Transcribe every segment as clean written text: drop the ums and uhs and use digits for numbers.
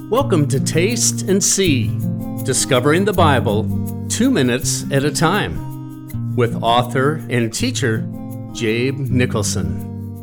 Welcome to Taste and See, discovering the Bible 2 minutes at a time, with author and teacher Jabe Nicholson.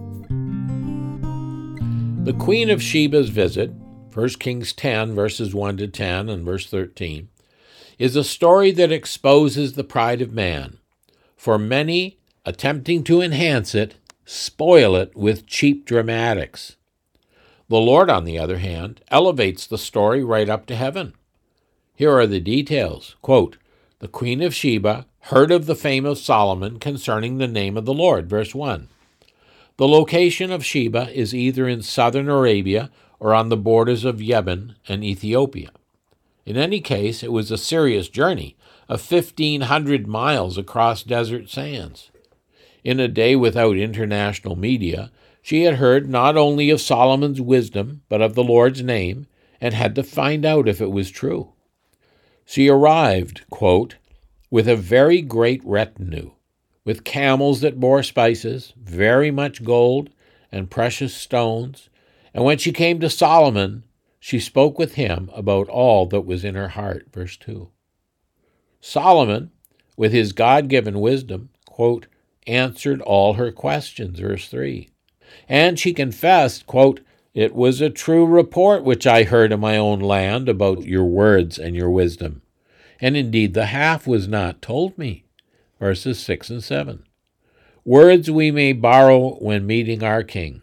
The Queen of Sheba's visit, 1 Kings 10, verses 1 to 10 and verse 13, is a story that exposes the pride of man, for many, attempting to enhance it, spoil it with cheap dramatics. The Lord, on the other hand, elevates the story right up to heaven. Here are the details. Quote, "The Queen of Sheba heard of the fame of Solomon concerning the name of the Lord." Verse 1. The location of Sheba is either in southern Arabia or on the borders of Yemen and Ethiopia. In any case, it was a serious journey of 1,500 miles across desert sands. In a day without international media, she had heard not only of Solomon's wisdom, but of the Lord's name, and had to find out if it was true. She arrived, quote, with a very great retinue, with camels that bore spices, very much gold, and precious stones. And when she came to Solomon, she spoke with him about all that was in her heart. Verse 2. Solomon, with his God-given wisdom, quote, answered all her questions. Verse 3. And she confessed, quote, "It was a true report which I heard in my own land about your words and your wisdom. And indeed the half was not told me." Verses 6 and 7. Words we may borrow when meeting our king.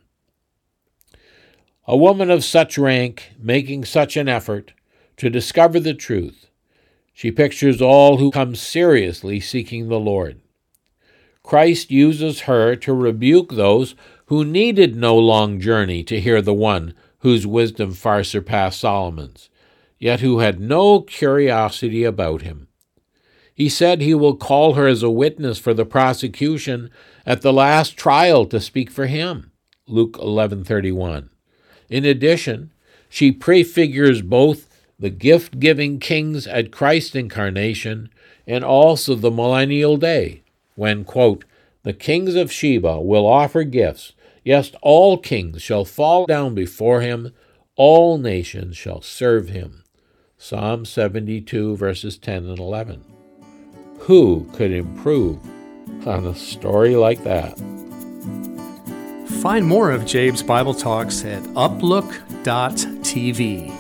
A woman of such rank, making such an effort to discover the truth, she pictures all who come seriously seeking the Lord. Christ uses her to rebuke those who needed no long journey to hear the one whose wisdom far surpassed Solomon's, yet who had no curiosity about him. He said he will call her as a witness for the prosecution at the last trial to speak for him. Luke 11:31. In addition, she prefigures both the gift-giving kings at Christ's incarnation and also the millennial day, when, quote, "the kings of Sheba will offer gifts. Yes, all kings shall fall down before him. All nations shall serve him." Psalm 72, verses 10 and 11. Who could improve on a story like that? Find more of Jabe's Bible Talks at uplook.tv.